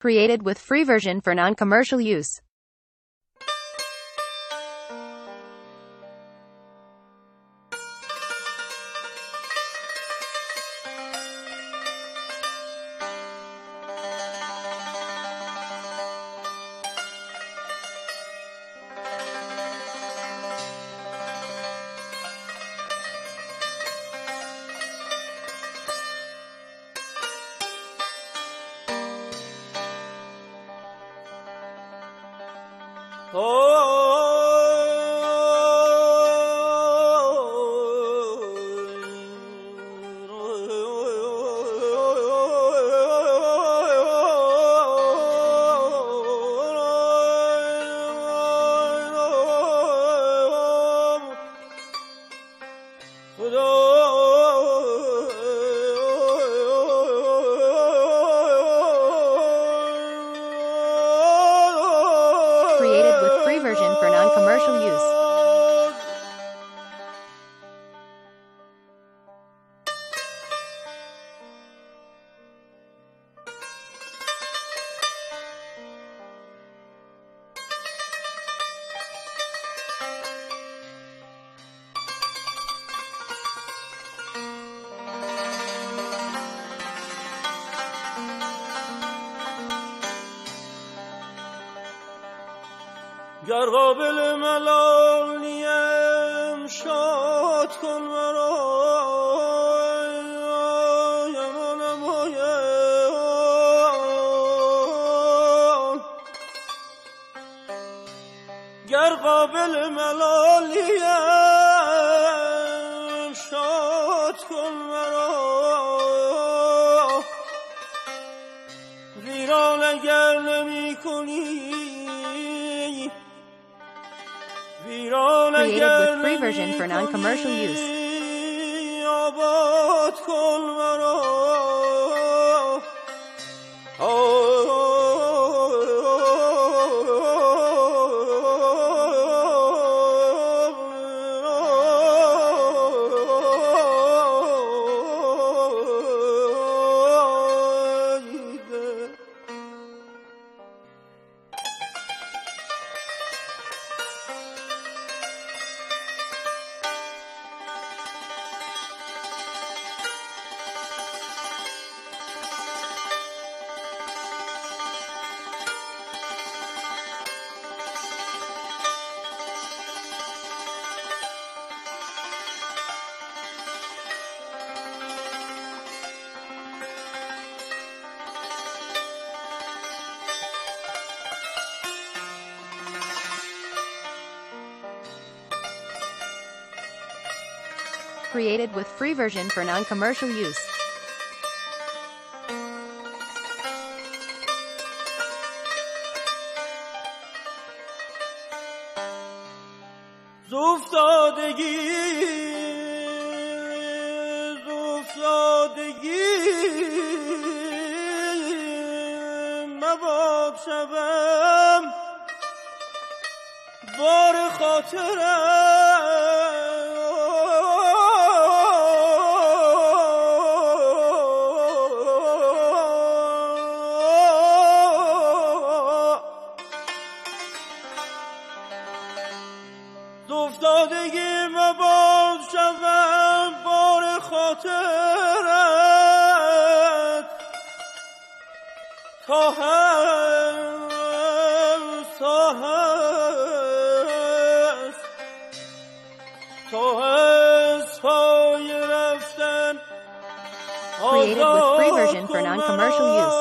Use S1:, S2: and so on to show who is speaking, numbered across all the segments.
S1: Created with free version for non-commercial use. Created with free version for non-commercial use.
S2: گر قابل ملالیم شاد کن مرا گر قابل ملالیم شاد کن مرا ویران اگر نمی کنی
S1: Created with free version for non-commercial use.
S2: آباد کن مرا
S1: Created with free version for non-commercial use.
S2: زفتادگی مباد شوم بار خاطرم افتادگی مباد شوم بار خاطرت تا هست پای رفتن
S1: Created with free version for non-commercial use.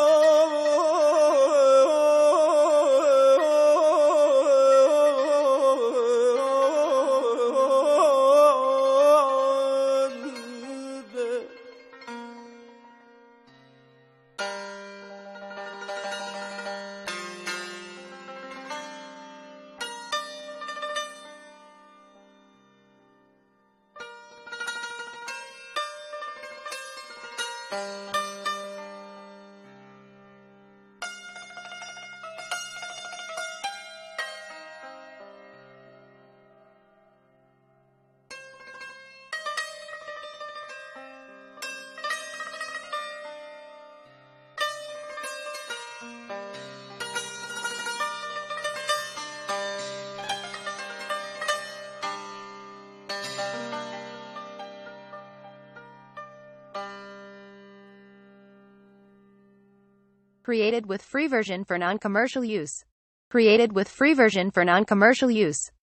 S1: Created with free version for non-commercial use. Created with free version for non-commercial use.